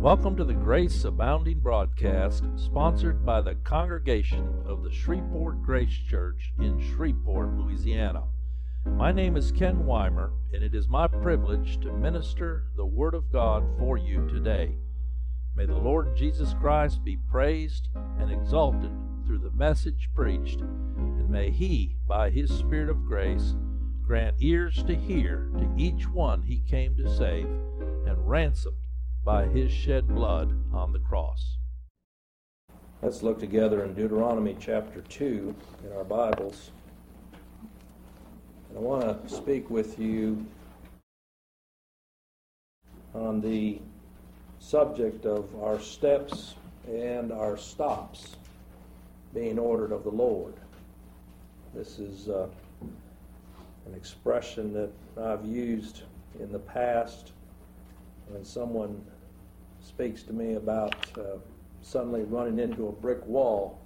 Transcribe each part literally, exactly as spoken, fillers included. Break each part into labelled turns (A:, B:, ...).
A: Welcome to the Grace Abounding broadcast, sponsored by the congregation of the Shreveport Grace Church in Shreveport, Louisiana. My name is Ken Weimer, and it is my privilege to minister the Word of God for you today. May the Lord Jesus Christ be praised and exalted through the message preached, and may He, by His Spirit of grace, grant ears to hear to each one He came to save, and ransomed by His shed blood on the cross. Let's look together in Deuteronomy chapter two in our Bibles. And I want to speak with you on the subject of our steps and our stops being ordered of the Lord. This is uh, an expression that I've used in the past when someone speaks to me about uh, suddenly running into a brick wall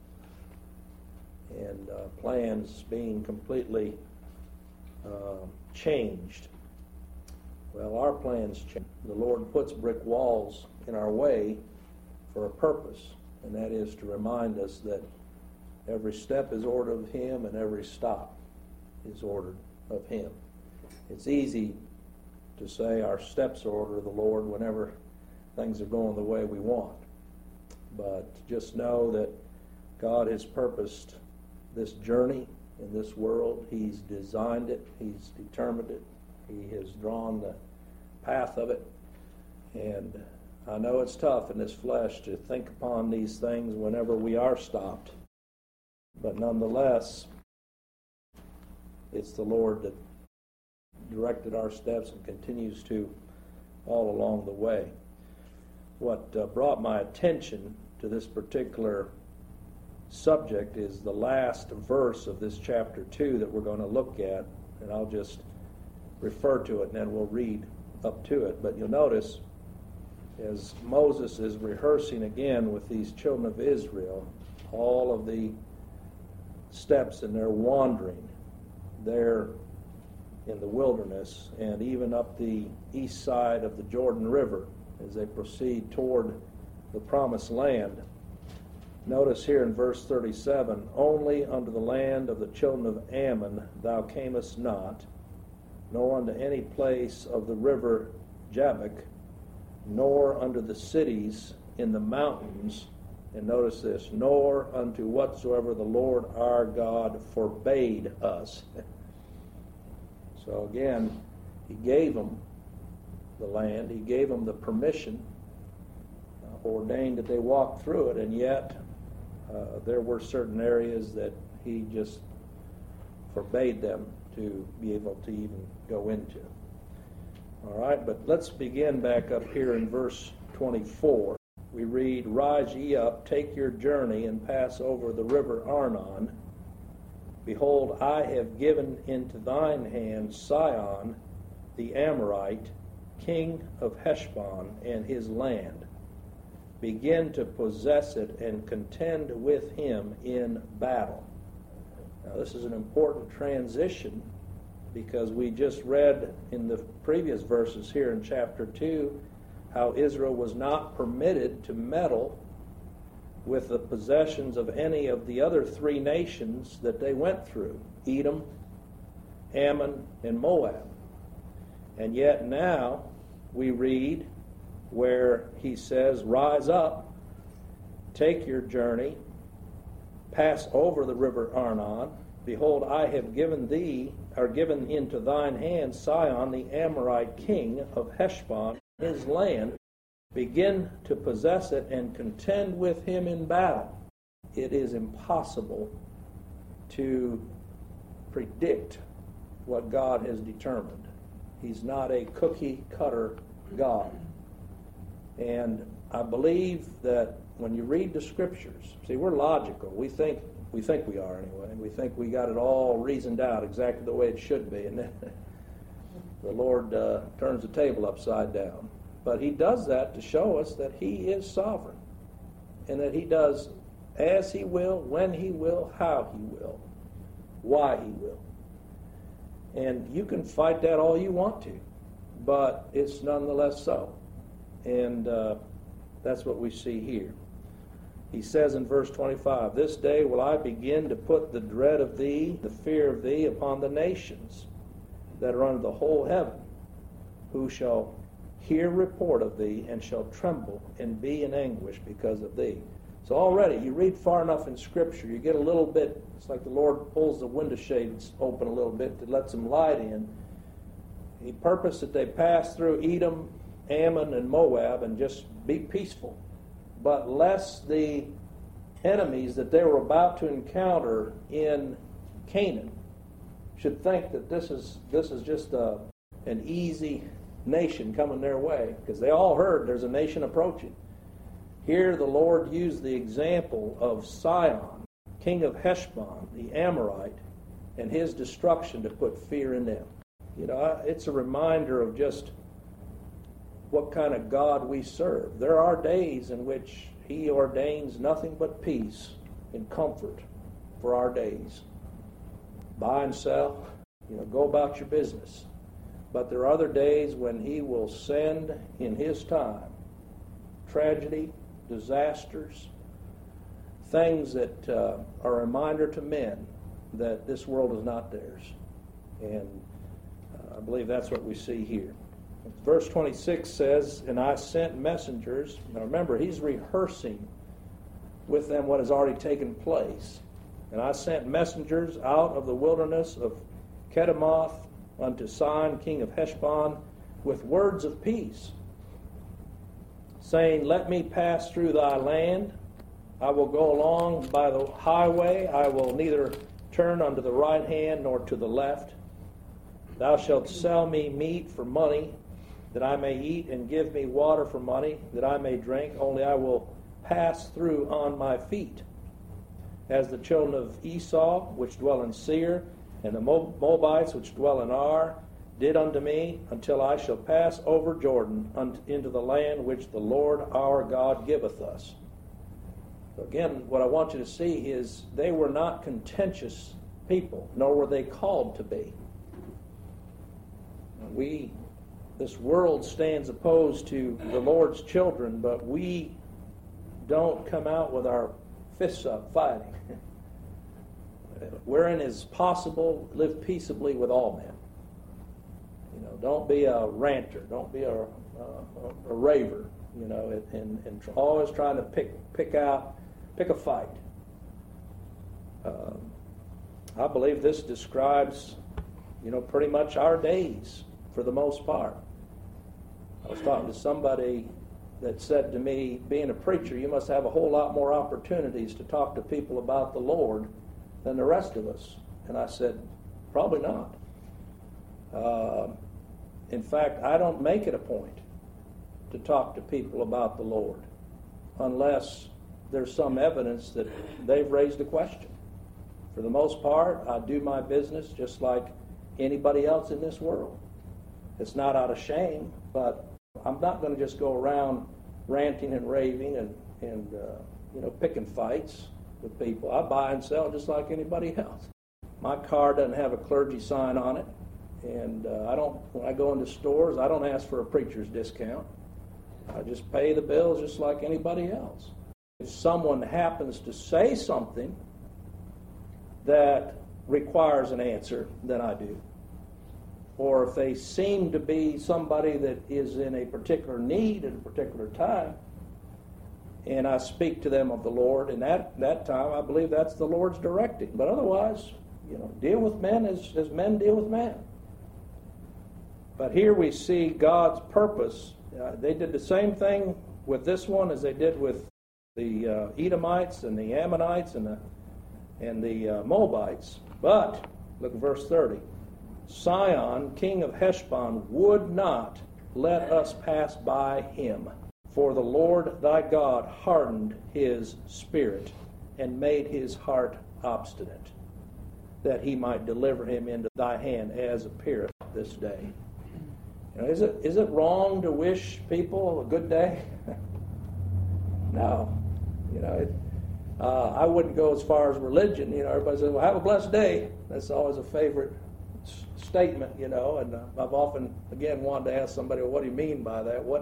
A: and uh, plans being completely uh, changed. Well, our plans change. The Lord puts brick walls in our way for a purpose, and that is to remind us that every step is ordered of Him and every stop is ordered of Him. It's easy to say our steps are ordered of the Lord whenever things are going the way we want. But just know that God has purposed this journey in this world. He's designed it. He's determined it. He has drawn the path of it. And I know it's tough in this flesh to think upon these things whenever we are stopped. But nonetheless, it's the Lord that directed our steps and continues to all along the way. What uh, brought my attention to this particular subject is the last verse of this chapter two that we're going to look at, and I'll just refer to it and then we'll read up to it. But you'll notice as Moses is rehearsing again with these children of Israel all of the steps in their wandering there in the wilderness and even up the east side of the Jordan River as they proceed toward the promised land. Notice here in verse thirty-seven, only unto the land of the children of Ammon thou camest not, nor unto any place of the river Jabbok, nor unto the cities in the mountains, and notice this, nor unto whatsoever the Lord our God forbade us. So again, He gave them the land, He gave them the permission, uh, ordained that they walk through it, and yet uh, there were certain areas that He just forbade them to be able to even go into. All right, but let's begin back up here in verse twenty-four. We read, Rise ye up, take your journey, and pass over the river Arnon. Behold, I have given into thine hand Sihon the Amorite, king of Heshbon, and his land. Begin to possess it and contend with him in battle. Now this is an important transition because we just read in the previous verses here in chapter two how Israel was not permitted to meddle with the possessions of any of the other three nations that they went through, Edom, Ammon, and Moab. And yet now we read where he says, Rise up, take your journey, pass over the river Arnon. Behold, I have given thee, or given into thine hand, Sihon the Amorite king of Heshbon, his land. Begin to possess it and contend with him in battle. It is impossible to predict what God has determined. He's not a cookie-cutter God. And I believe that when you read the Scriptures, see, we're logical. We think we think we are anyway. We think we got it all reasoned out exactly the way it should be. And then the Lord uh, turns the table upside down. But He does that to show us that He is sovereign and that He does as He will, when He will, how He will, why He will. And you can fight that all you want to, but it's nonetheless so. And uh, that's what we see here. He says in verse twenty-five, "This day will I begin to put the dread of thee, the fear of thee, upon the nations that are under the whole heaven, who shall hear report of thee, and shall tremble and be in anguish because of thee." So already, you read far enough in Scripture, you get a little bit, it's like the Lord pulls the window shades open a little bit to let some light in. He purposed that they pass through Edom, Ammon, and Moab and just be peaceful. But lest the enemies that they were about to encounter in Canaan should think that this is this is just a, an easy nation coming their way, because they all heard there's a nation approaching. Here the Lord used the example of Sihon, king of Heshbon, the Amorite, and his destruction to put fear in them. You know, it's a reminder of just what kind of God we serve. There are days in which He ordains nothing but peace and comfort for our days. Buy and sell, you know, go about your business. But there are other days when He will send in His time tragedy, disasters, things that uh, are a reminder to men that this world is not theirs. And uh, I believe that's what we see here. Verse twenty-six says, "And I sent messengers." Now remember, he's rehearsing with them what has already taken place. "And I sent messengers out of the wilderness of Kedemoth unto Sihon, king of Heshbon, with words of peace, saying, Let me pass through thy land. I will go along by the highway. I will neither turn unto the right hand nor to the left. Thou shalt sell me meat for money, that I may eat, and give me water for money, that I may drink. Only I will pass through on my feet. As the children of Esau, which dwell in Seir, and the Moabites, which dwell in Ar, did unto me, until I shall pass over Jordan into the land which the Lord our God giveth us." Again, what I want you to see is they were not contentious people, nor were they called to be. We, this world stands opposed to the Lord's children, but we don't come out with our fists up fighting. Wherein is possible, live peaceably with all men. You know, don't be a ranter, don't be a, a, a raver, you know, and, and always trying to pick pick out, pick a fight. Um, I believe this describes, you know, pretty much our days for the most part. I was talking to somebody that said to me, being a preacher, you must have a whole lot more opportunities to talk to people about the Lord than the rest of us. And I said, probably not. Uh, in fact, I don't make it a point to talk to people about the Lord unless there's some evidence that they've raised a question. For the most part, I do my business just like anybody else in this world. It's not out of shame, but I'm not going to just go around ranting and raving and, and uh, you know, picking fights with people. I buy and sell just like anybody else. My car doesn't have a clergy sign on it, and uh, I don't. When I go into stores, I don't ask for a preacher's discount. I just pay the bills just like anybody else. If someone happens to say something that requires an answer, then I do. Or if they seem to be somebody that is in a particular need at a particular time, and I speak to them of the Lord, and that, that time I believe that's the Lord's directing. But otherwise, you know, deal with men as, as men deal with men. But here we see God's purpose. Uh, they did the same thing with this one as they did with the uh, Edomites and the Ammonites and the, and the uh, Moabites. But, look at verse thirty. Sihon, king of Heshbon, would not let us pass by him. For the Lord thy God hardened his spirit and made his heart obstinate, that he might deliver him into thy hand, as appeareth this day. You know, is it is it wrong to wish people a good day? No. You know, it, uh, I wouldn't go as far as religion. You know, everybody says, "Well, have a blessed day." That's always a favorite statement, you know, and uh, I've often, again, wanted to ask somebody, well, what do you mean by that? What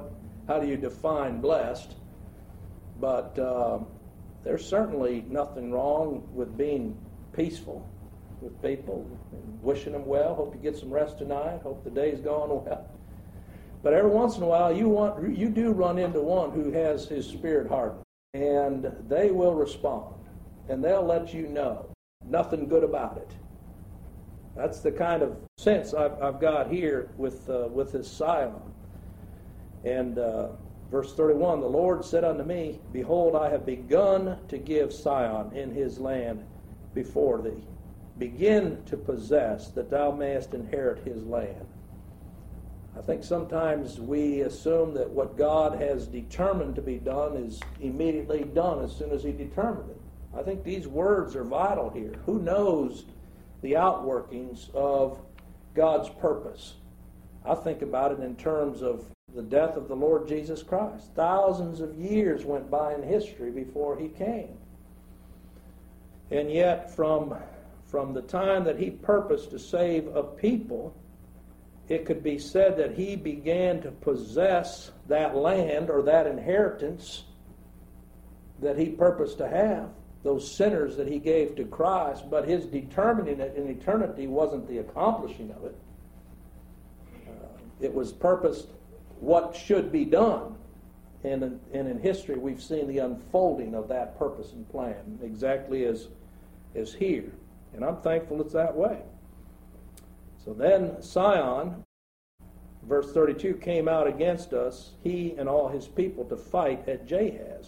A: how do you define blessed? But uh, there's certainly nothing wrong with being peaceful with people, and wishing them well. Hope you get some rest tonight. Hope the day's going well. But every once in a while, you want you do run into one who has his spirit hardened, and they will respond, and they'll let you know nothing good about it. That's the kind of sense I've, I've got here with uh, with this Sion. And uh, verse thirty-one, the Lord said unto me, behold, I have begun to give Sion in his land before thee. Begin to possess, that thou mayest inherit his land. I think sometimes we assume that what God has determined to be done is immediately done as soon as he determined it. I think these words are vital here. Who knows the outworkings of God's purpose? I think about it in terms of the death of the Lord Jesus Christ. Thousands of years went by in history before he came. And yet from, from the time that he purposed to save a people, it could be said that he began to possess that land or that inheritance that he purposed to have, those sinners that he gave to Christ, but his determining it in eternity wasn't the accomplishing of it. Uh, it was purposed what should be done. And in, and in history, we've seen the unfolding of that purpose and plan, exactly as, as here. And I'm thankful it's that way. So then Sion, verse thirty-two, came out against us, he and all his people, to fight at Jahaz.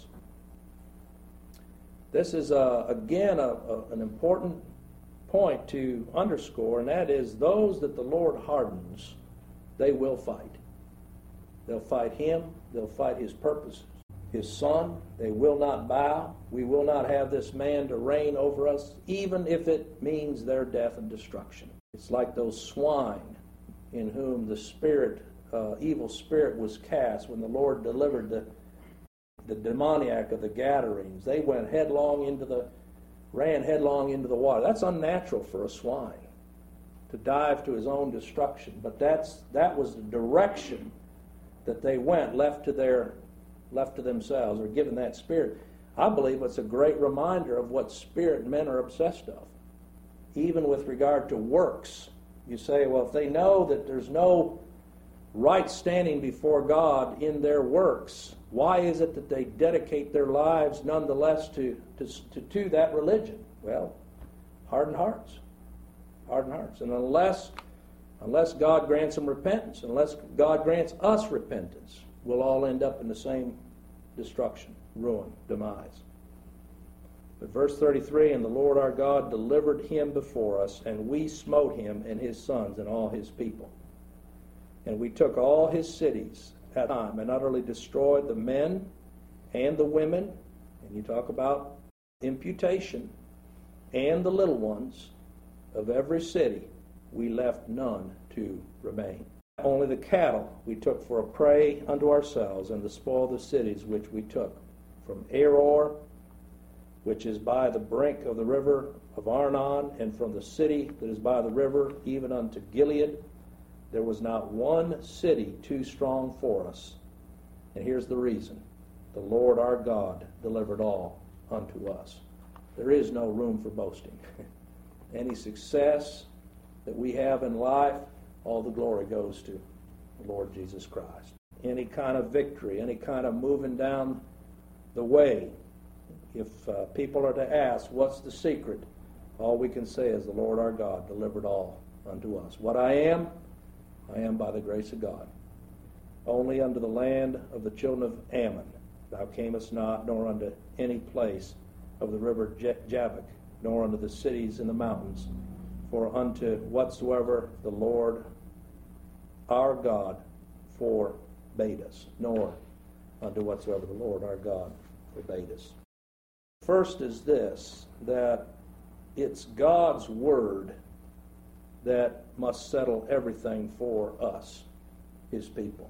A: This is, uh, again, a, a, an important point to underscore, and that is those that the Lord hardens, they will fight. They'll fight him. They'll fight his purposes. His son, they will not bow. We will not have this man to reign over us, even if it means their death and destruction. It's like those swine in whom the spirit, uh, evil spirit was cast when the Lord delivered the, the demoniac of the Gadarenes. They went headlong into the, ran headlong into the water. That's unnatural for a swine, to dive to his own destruction. But that's that was the direction that they went, left to their, left to themselves, or given that spirit. I believe it's a great reminder of what spirit men are obsessed of. Even with regard to works. You say, well, if they know that there's no right standing before God in their works, why is it that they dedicate their lives nonetheless to, to, to, to that religion? Well, hardened hearts. Hardened hearts. And unless, unless God grants them repentance, unless God grants us repentance, we'll all end up in the same destruction, ruin, demise. But verse thirty-three, and the Lord our God delivered him before us, and we smote him and his sons and all his people. And we took all his cities at time and utterly destroyed the men and the women, and you talk about imputation, and the little ones of every city. We left none to remain. Only the cattle we took for a prey unto ourselves, and the spoil of the cities which we took, from Aror, which is by the brink of the river of Arnon, and from the city that is by the river, even unto Gilead. There was not one city too strong for us. And here's the reason. The Lord our God delivered all unto us. There is no room for boasting. Any success that we have in life, all the glory goes to the Lord Jesus Christ. Any kind of victory, any kind of moving down the way, if uh, people are to ask, what's the secret? All we can say is the Lord our God delivered all unto us. What I am, I am by the grace of God. Only unto the land of the children of Ammon thou camest not, nor unto any place of the river Jabbok, nor unto the cities in the mountains. For unto whatsoever the Lord our God forbade us, nor unto whatsoever the Lord our God forbade us. First is this, that it's God's word that must settle everything for us, his people.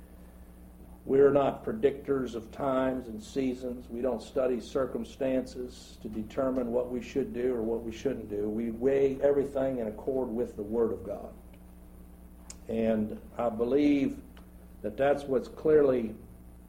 A: We're not predictors of times and seasons. We don't study circumstances to determine what we should do or what we shouldn't do. We weigh everything in accord with the Word of God. And I believe that that's what's clearly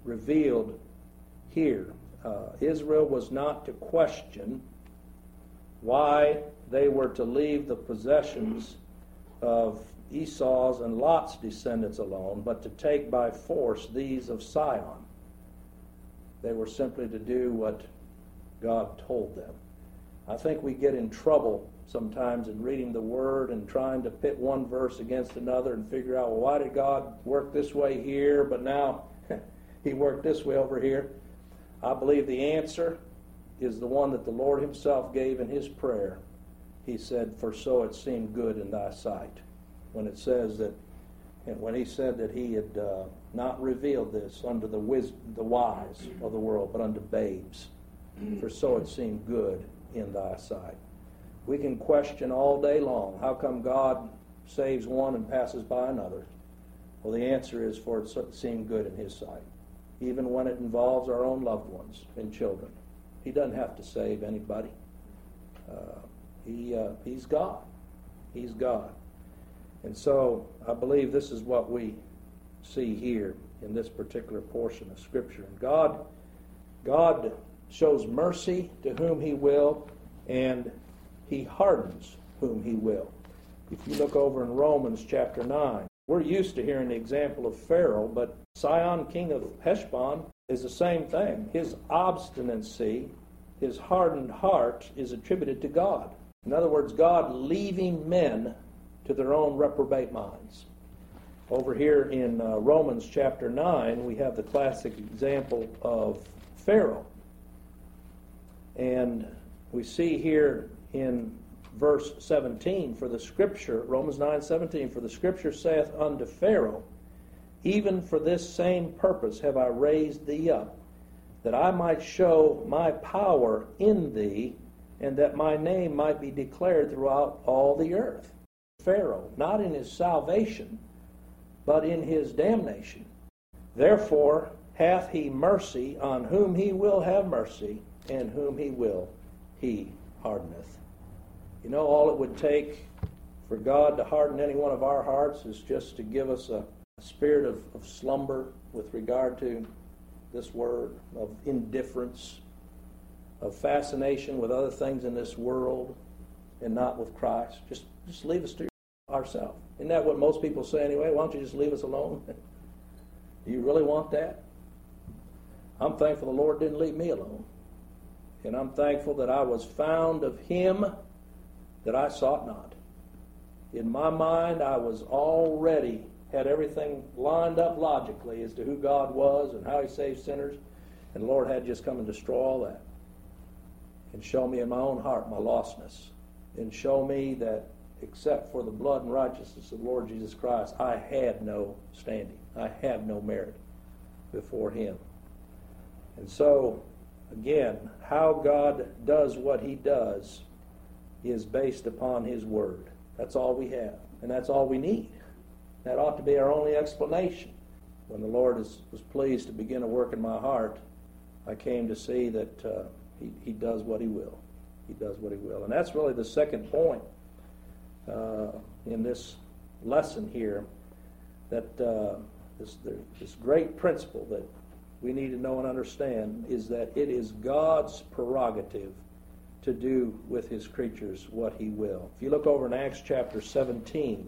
A: revealed here. Uh, Israel was not to question why they were to leave the possessions of Esau's and Lot's descendants alone, but to take by force these of Sihon. They were simply to do what God told them. I think we get in trouble sometimes in reading the Word and trying to pit one verse against another and figure out, well, why did God work this way here, but now he worked this way over here? I believe the answer is the one that the Lord himself gave in his prayer. He said, for so it seemed good in thy sight. When it says that, and when he said that he had uh, not revealed this unto the, wis- the wise of the world, but unto babes, for so it seemed good in thy sight. We can question all day long, how come God saves one and passes by another? Well, the answer is, for it seemed good in his sight, even when it involves our own loved ones and children. He doesn't have to save anybody. Uh, he uh, He's God. He's God. And so I believe this is what we see here in this particular portion of Scripture. And God, God shows mercy to whom he will, and he hardens whom he will. If you look over in Romans chapter nine, we're used to hearing the example of Pharaoh, but Sihon, king of Heshbon, is the same thing. His obstinacy, his hardened heart, is attributed to God. In other words, God leaving men to their own reprobate minds. Over here in uh, Romans chapter nine, we have the classic example of Pharaoh. And we see here in verse seventeen, for the Scripture, Romans nine seventeen, for the Scripture saith unto Pharaoh, even for this same purpose have I raised thee up, that I might show my power in thee, and that my name might be declared throughout all the earth. Pharaoh, not in his salvation, but in his damnation. Therefore hath he mercy on whom he will have mercy, and whom he will he hardeneth. You know, all it would take for God to harden any one of our hearts is just to give us a spirit of, of slumber with regard to this word, of indifference, of fascination with other things in this world and not with Christ. Just, just leave us to ourselves. Isn't that what most people say anyway? Why don't you just leave us alone? Do you really want that? I'm thankful the Lord didn't leave me alone. And I'm thankful that I was found of him that I sought not. In my mind, I was already, had everything lined up logically as to who God was and how he saved sinners. And the Lord had just come and destroy all that. And show me in my own heart my lostness. And show me that except for the blood and righteousness of the Lord Jesus Christ, I had no standing. I have no merit before him. And so, again, how God does what he does is based upon his word. That's all we have, and that's all we need. That ought to be our only explanation. When the Lord is, was pleased to begin a work in my heart, I came to see that uh, he, he does what he will. He does what he will. And that's really the second point uh, in this lesson here, that uh, this, this great principle that we need to know and understand is that it is God's prerogative to do with his creatures what he will. If you look over in Acts chapter seventeen,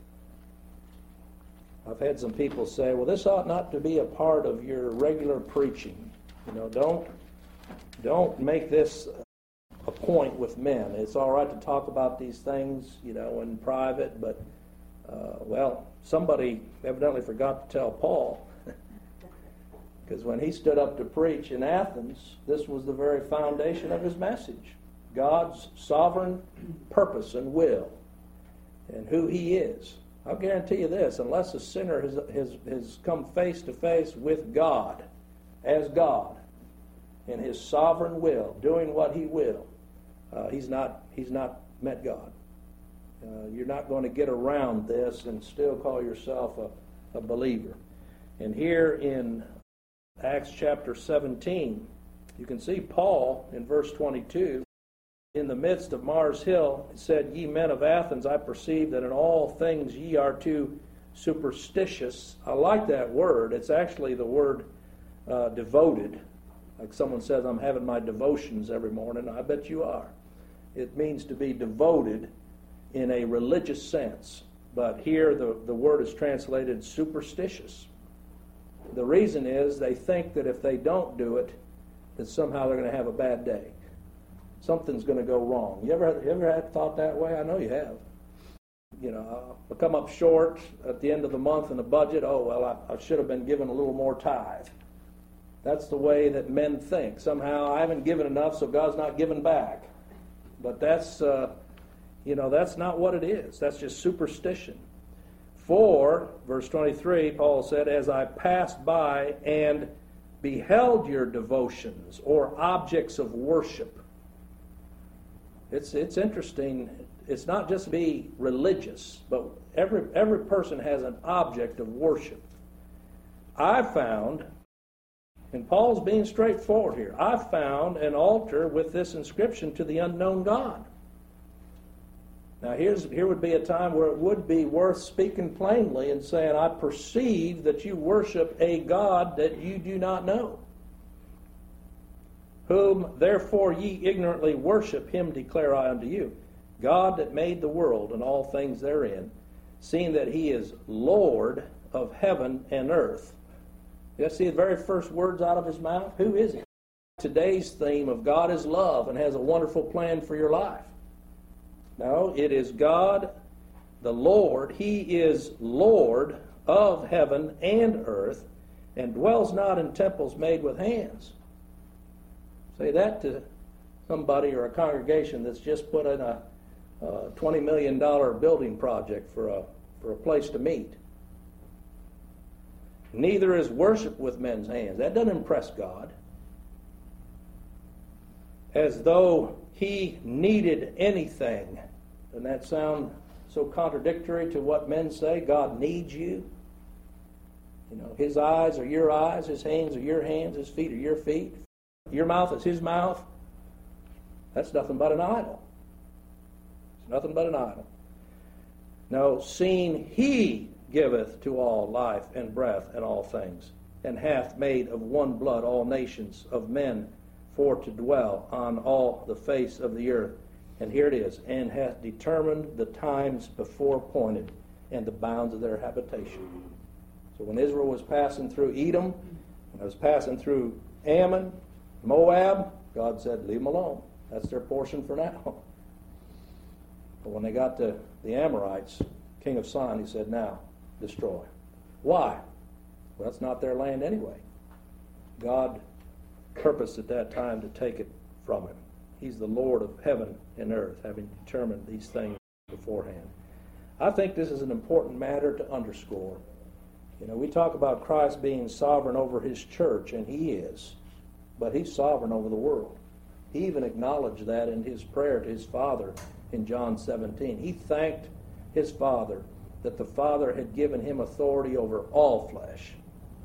A: I've had some people say, well, this ought not to be a part of your regular preaching. You know, don't don't make this a point with men. It's all right to talk about these things, you know, in private, but, uh, well, somebody evidently forgot to tell Paul, because when he stood up to preach in Athens, this was the very foundation of his message. God's sovereign purpose and will, and who he is. I'll guarantee you this, unless a sinner has, has, has come face to face with God, as God, in his sovereign will, doing what he will, uh, he's not he's not met God. Uh, you're not going to get around this and still call yourself a, a believer. And here in Acts chapter seventeen, you can see Paul in verse twenty-two, in the midst of Mars Hill, it said, Ye men of Athens, I perceive that in all things ye are too superstitious. I like that word. It's actually the word uh, devoted. Like someone says, I'm having my devotions every morning. I bet you are. It means to be devoted in a religious sense. But here the, the word is translated superstitious. The reason is they think that if they don't do it, that somehow they're going to have a bad day. Something's going to go wrong. You ever, you ever had thought that way? I know you have. You know, I'll come up short at the end of the month in the budget. Oh, well, I, I should have been given a little more tithe. That's the way that men think. Somehow I haven't given enough, so God's not giving back. But that's, uh, you know, that's not what it is. That's just superstition. For, verse twenty-three, Paul said, as I passed by and beheld your devotions or objects of worship. It's it's interesting. It's not just to be religious, but every every person has an object of worship. I found, and Paul's being straightforward here, I found an altar with this inscription to the unknown God. Now here's here would be a time where it would be worth speaking plainly and saying, I perceive that you worship a God that you do not know. Whom therefore ye ignorantly worship, him declare I unto you. God that made the world and all things therein, seeing that he is Lord of heaven and earth. You see the very first words out of his mouth? Who is he? Today's theme of God is love and has a wonderful plan for your life. No, it is God, the Lord. He is Lord of heaven and earth, and dwells not in temples made with hands. Say that to somebody or a congregation that's just put in a, a twenty million dollars building project for a, for a place to meet. Neither is worship with men's hands. That doesn't impress God. As though he needed anything. Doesn't that sound so contradictory to what men say? God needs you. You know, his eyes are your eyes, his hands are your hands, his feet are your feet. Your mouth is his mouth. That's nothing but an idol. It's nothing but an idol. No, seeing he giveth to all life and breath and all things, and hath made of one blood all nations of men for to dwell on all the face of the earth. And here it is, and hath determined the times before appointed and the bounds of their habitation. So when Israel was passing through Edom, when it was passing through Ammon, Moab, God said, leave them alone. That's their portion for now. But when they got to the Amorites, king of Sihon, he said, now, destroy. Why? Well, it's not their land anyway. God purposed at that time to take it from him. He's the Lord of heaven and earth, having determined these things beforehand. I think this is an important matter to underscore. You know, we talk about Christ being sovereign over his church, and he is. But he's sovereign over the world. He even acknowledged that in his prayer to his Father in John seventeen. He thanked his Father that the Father had given him authority over all flesh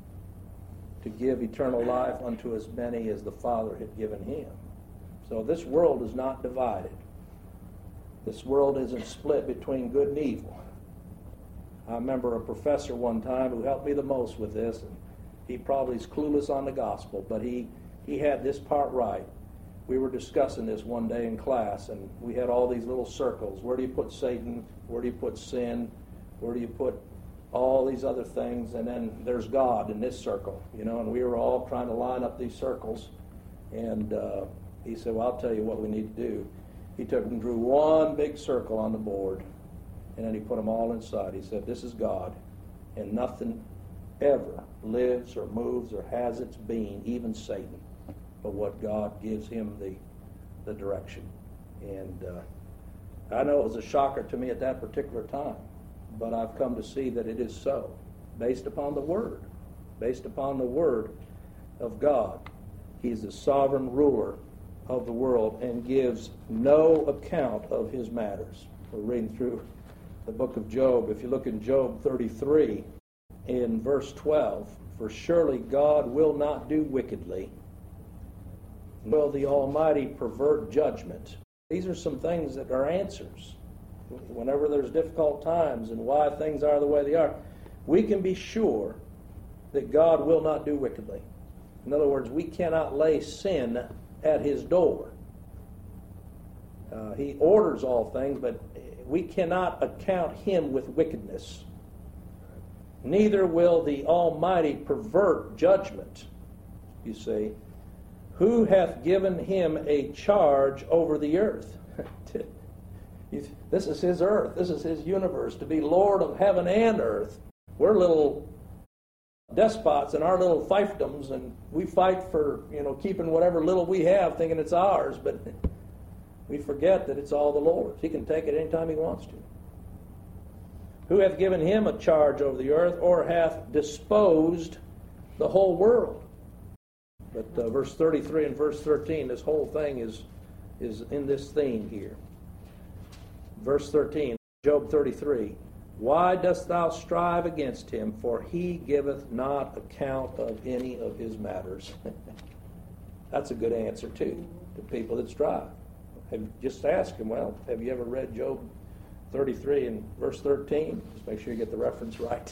A: to give eternal life unto as many as the Father had given him. So this world is not divided. This world isn't split between good and evil. I remember a professor one time who helped me the most with this, and he probably is clueless on the gospel, but he, he had this part right. We were discussing this one day in class, and we had all these little circles. Where do you put Satan? Where do you put sin? Where do you put all these other things? And then there's God in this circle, you know, and we were all trying to line up these circles. And uh, he said, well, I'll tell you what we need to do. He took and drew one big circle on the board, and then he put them all inside. He said, this is God, and nothing ever lives or moves or has its being, even Satan, but what God gives him the the direction. And uh, I know it was a shocker to me at that particular time, but I've come to see that it is so, based upon the Word, based upon the Word of God. He's the sovereign ruler of the world and gives no account of his matters. We're reading through the book of Job. If you look in Job thirty-three, in verse twelve, for surely God will not do wickedly, will the Almighty pervert judgment. These are some things that are answers. Whenever there's difficult times and why things are the way they are, we can be sure that God will not do wickedly. In other words, we cannot lay sin at his door. Uh, he orders all things, but we cannot account him with wickedness. Neither will the Almighty pervert judgment. You see, who hath given him a charge over the earth? This is his earth. This is his universe, to be Lord of heaven and earth. We're little despots in our little fiefdoms, and we fight for, you know, keeping whatever little we have, thinking it's ours, but we forget that it's all the Lord's. He can take it anytime he wants to. Who hath given him a charge over the earth, or hath disposed the whole world? But uh, verse thirty-three and verse thirteen, this whole thing is, is in this theme here. Verse thirteen, Job thirty-three, why dost thou strive against him? For he giveth not account of any of his matters. That's a good answer, too, to people that strive. Have, just ask him, well, have you ever read Job thirty-three and verse thirteen? Just make sure you get the reference right.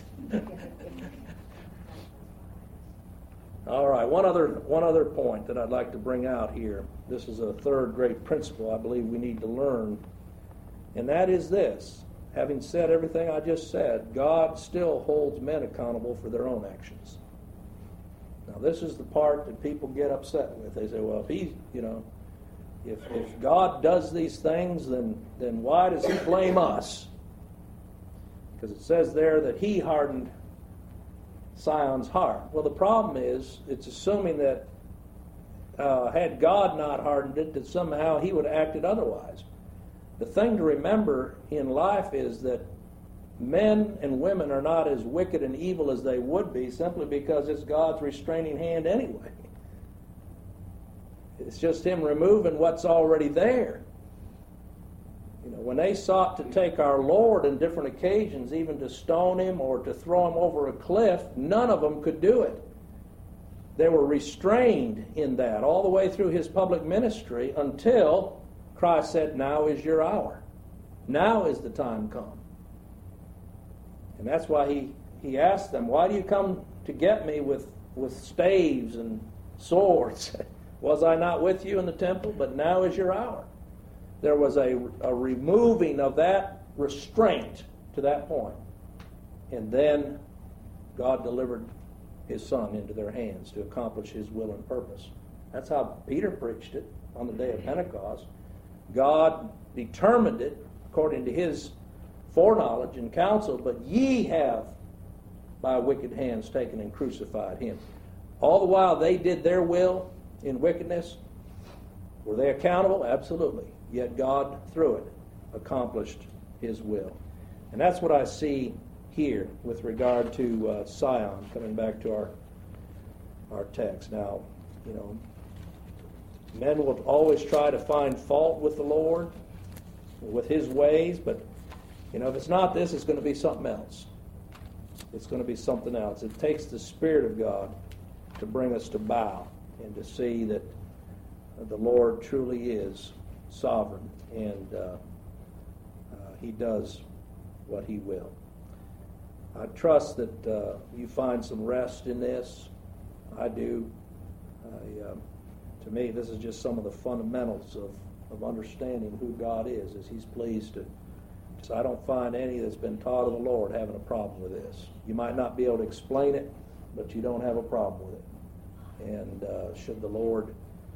A: All right, one other, one other point that I'd like to bring out here. This is a third great principle I believe we need to learn, and that is this. Having said everything I just said, God still holds men accountable for their own actions. Now, this is the part that people get upset with. They say, well, if he, you know, if if God does these things, then then why does he blame us? Because it says there that he hardened Sion's heart. Well, the problem is, it's assuming that uh, had God not hardened it, that somehow he would have acted otherwise. The thing to remember in life is that men and women are not as wicked and evil as they would be simply because it's God's restraining hand anyway. It's just him removing what's already there. You know, when they sought to take our Lord on different occasions, even to stone him or to throw him over a cliff, none of them could do it. They were restrained in that all the way through his public ministry until Christ said, now is your hour. Now is the time come. And that's why he, he asked them, why do you come to get me with, with staves and swords? Was I not with you in the temple? But now is your hour. There was a, a removing of that restraint to that point. And then God delivered his Son into their hands to accomplish his will and purpose. That's how Peter preached it on the day of Pentecost. God determined it according to his foreknowledge and counsel, but ye have by wicked hands taken and crucified him. All the while they did their will in wickedness. Were they accountable? Absolutely. Yet God, through it, accomplished his will. And that's what I see here with regard to uh, Sion, coming back to our our text. Now, you know, men will always try to find fault with the Lord, with his ways, but, you know, if it's not this, it's going to be something else. It's going to be something else. It takes the Spirit of God to bring us to bow and to see that the Lord truly is sovereign, and uh, uh, he does what he will. I trust that uh, you find some rest in this. I do. I, uh, to me, this is just some of the fundamentals of, of understanding who God is, as he's pleased to. So I don't find any that's been taught of the Lord having a problem with this. You might not be able to explain it, but you don't have a problem with it. And uh, should the Lord,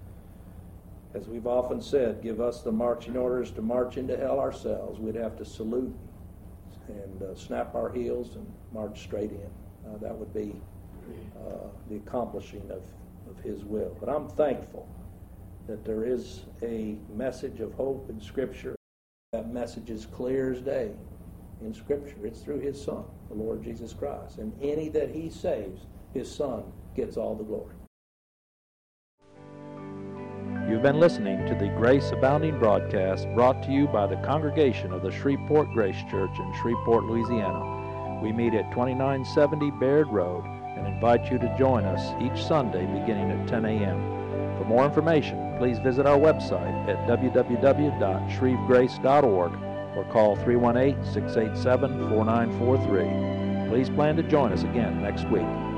A: as we've often said, give us the marching orders to march into hell ourselves, we'd have to salute and uh, snap our heels and march straight in. Uh, that would be uh, the accomplishing of, of his will. But I'm thankful that there is a message of hope in Scripture. That message is clear as day in Scripture. It's through his Son, the Lord Jesus Christ. And any that he saves, his Son gets all the glory.
B: You've been listening to the Grace Abounding broadcast brought to you by the congregation of the Shreveport Grace Church in Shreveport, Louisiana. We meet at twenty-nine seventy Baird Road and invite you to join us each Sunday beginning at ten a.m. For more information, please visit our website at w w w dot shreve grace dot org or call three one eight, six eight seven, four nine four three. Please plan to join us again next week.